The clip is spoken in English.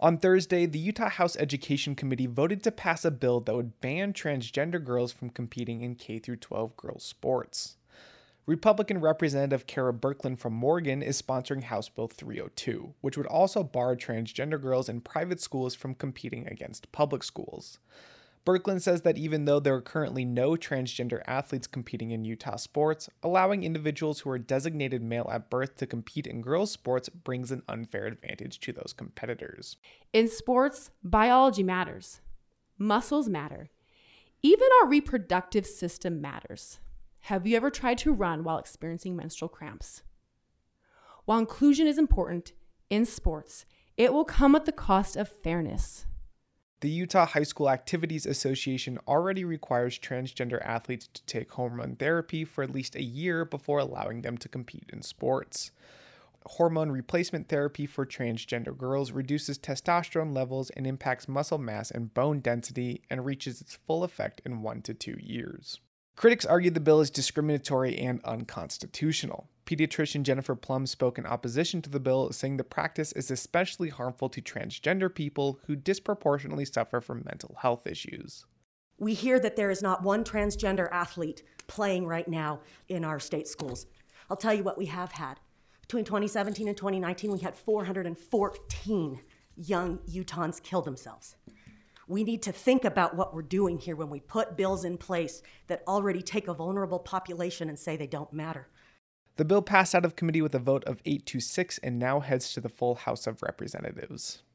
On Thursday, the Utah House Education Committee voted to pass a bill that would ban transgender girls from competing in K-12 girls' sports. Republican Representative Kara Birkeland from Morgan is sponsoring House Bill 302, which would also bar transgender girls in private schools from competing against public schools. Birkeland says that even though there are currently no transgender athletes competing in Utah sports, allowing individuals who are designated male at birth to compete in girls' sports brings an unfair advantage to those competitors. In sports, biology matters. Muscles matter. Even our reproductive system matters. Have you ever tried to run while experiencing menstrual cramps? While inclusion is important in sports, it will come at the cost of fairness. The Utah High School Activities Association already requires transgender athletes to take hormone therapy for at least a year before allowing them to compete in sports. Hormone replacement therapy for transgender girls reduces testosterone levels and impacts muscle mass and bone density and reaches its full effect in 1 to 2 years. Critics argue the bill is discriminatory and unconstitutional. Pediatrician Jennifer Plum spoke in opposition to the bill, saying the practice is especially harmful to transgender people who disproportionately suffer from mental health issues. We hear that there is not one transgender athlete playing right now in our state schools. I'll tell you what we have had. Between 2017 and 2019, we had 414 young Utahns kill themselves. We need to think about what we're doing here when we put bills in place that already take a vulnerable population and say they don't matter. The bill passed out of committee with a vote of 8-6 and now heads to the full House of Representatives.